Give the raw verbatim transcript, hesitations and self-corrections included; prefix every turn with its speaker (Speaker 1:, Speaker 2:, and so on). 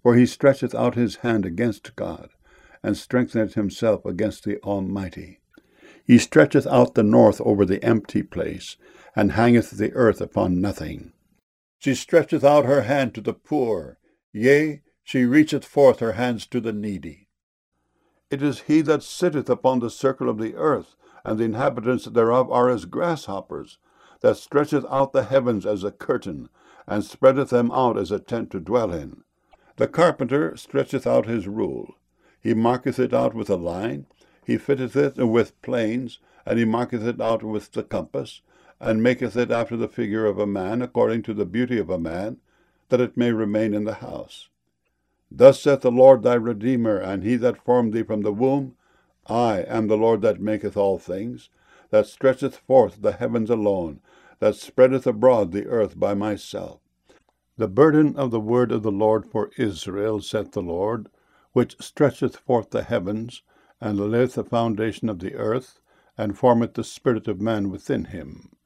Speaker 1: For he stretcheth out his hand against God, and strengtheneth himself against the Almighty. He stretcheth out the north over the empty place, and hangeth the earth upon nothing. She stretcheth out her hand to the poor, yea, she reacheth forth her hands to the needy. It is he that sitteth upon the circle of the earth, and the inhabitants thereof are as grasshoppers, that stretcheth out the heavens as a curtain, and spreadeth them out as a tent to dwell in. The carpenter stretcheth out his rule. He marketh it out with a line, he fitteth it with planes, and he marketh it out with the compass, and maketh it after the figure of a man, according to the beauty of a man, that it may remain in the house. Thus saith the Lord thy Redeemer, and he that formed thee from the womb, I am the Lord that maketh all things, that stretcheth forth the heavens alone, that spreadeth abroad the earth by myself. The burden of the word of the Lord for Israel, saith the Lord, which stretcheth forth the heavens, and layeth the foundation of the earth, and formeth the spirit of man within him.